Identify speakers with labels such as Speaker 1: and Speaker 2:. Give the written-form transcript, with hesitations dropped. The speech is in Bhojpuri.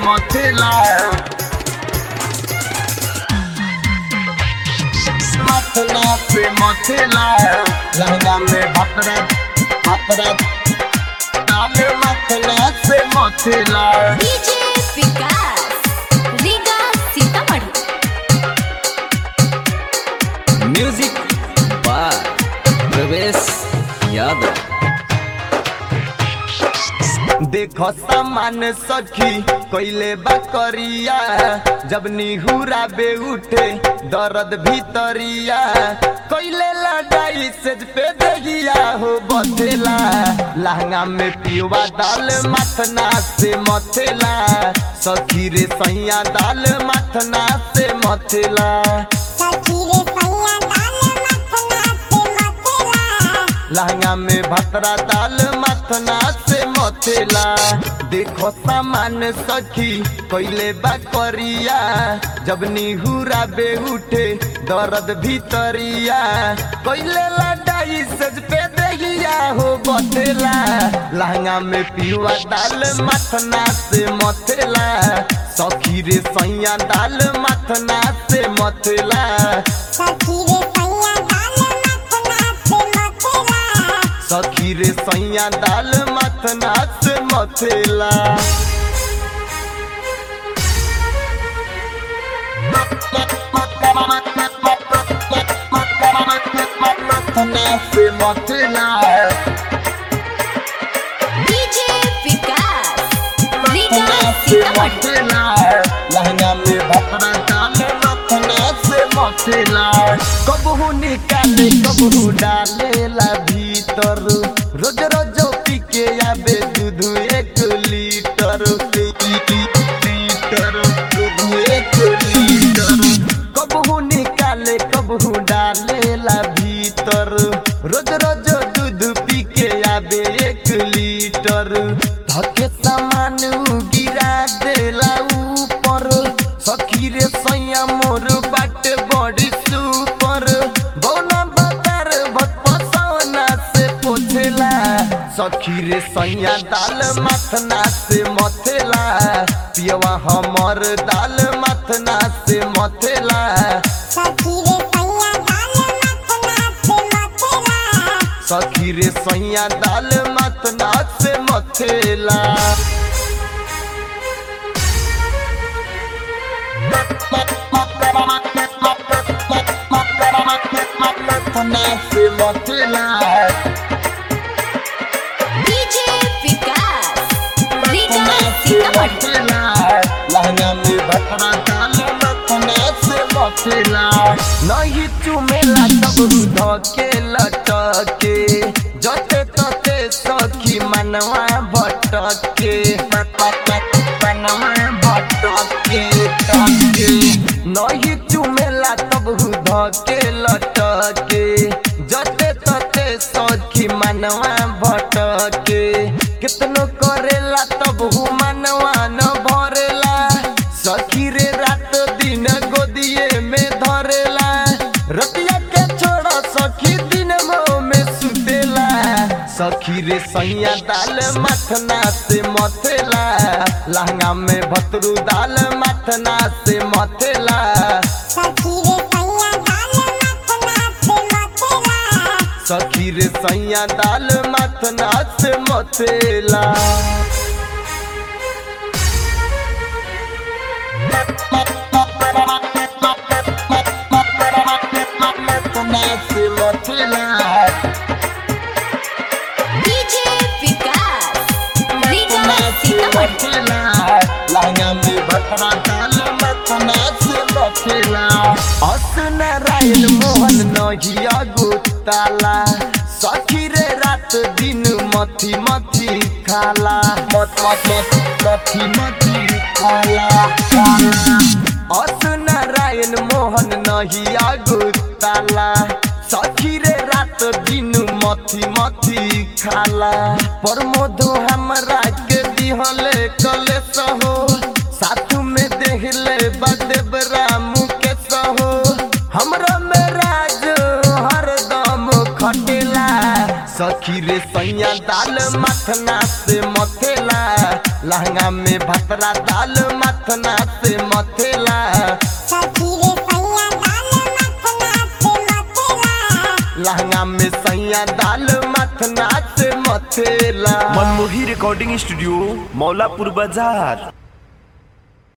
Speaker 1: मथेला मथला से मथेला लहंगा में भतरा ताल मथला से मथेला
Speaker 2: DJ Vikas Riga Sitamarhi.
Speaker 3: Music by Pravesh Yadav.
Speaker 1: देखो सामान सखी कोइले बकरिया जब निहुरा बे उठे दर्द भीतरिया कोइले लड़ाई से पे देगिया हो बथेला लहंगा में पियुआ दाल मथना से मथेला सखी रे सैया दाल मथना से मथेला लहंगा में भतरा दाल मथना से मथेला। देखो सामान सखी कोइले बकरिया जब निहुरा बे उठे दर्द भीतरिया कोइले लड़ाई सज पे देगिया हो बथेला लहंगा में पियुआ दाल मथना से मथेला सखी रे सैया दाल मथना से मथेला सखी रे सैया दाल मथना से मथेला मथना से मथेला
Speaker 2: डीजे विकास रीगा
Speaker 1: मथना से
Speaker 2: सीतामढ़ी।
Speaker 1: मथेला लहंगा में भतरा दाल मथना से मथेला कबहू निकाले कबहू डालेला भीतर रोज रोज पी के आबे दूध 1 लीटर दूध 1 लीटर कबहू निकाले कबहू डालेला भीतर रोज रोज दूध पी के आबे 1 लीटर धके सामान गिरा देला ऊपर सखी रे सैया मोर बाट बड़ी सुपर बौना बाजार भटपसौना से पोछेला सखी रे सैया दाल मथना से मथेला पियवा हमर दाल मथना से मथेला सखी रे सैया दाल मथना से मथेला मथना से मथेला
Speaker 2: डीजे विकास रीगा
Speaker 1: मथना से
Speaker 2: सीतामढ़ी।
Speaker 1: मथेला लहंगा में भतरा दाल मथना से मथेला नहीं चुमेला सब धके लटके जते तते सखी मनवा भटके मनवा भटके टके नहीं चुमेला तब धके लटके जते तते सखी मनवा भटके कितनो करेला तब मनवा न भरेला सखी रे रात दिन गोदिए में धरेला रतिया के छोड़ा सखी दिन में सुतेला सखी रे सैया दाल मथना से मथेला लहंगा में भतरू दाल मथना से मथेला सखी रे सैया दाल मथना से मथेला मथना से मथेला
Speaker 2: डीजे विकास रीगा सीतामढ़ी।
Speaker 1: लहंगा में भतरा दाल मथना से मथेला अस नारायण मोहन नहिया गोताला सखी रे रात दिन मथी मथी खाला मथी मथी खाला अस नारायण मोहन नहिया गोताला सखी रे रात दिन मथी मथी खाला प्रमोद हमरा के दिहले कले सहो साथ में देहले बदेव राम के सहो हमरा में राज हरदम खटेला सखी रे सैया दाल मथना से मथेला लहंगा में भतरा दाल मथना से मथेला लहंगा में सैया दाल मथना से मथेला।
Speaker 4: मनमोही रिकॉर्डिंग स्टूडियो, मौलापुर बाजार।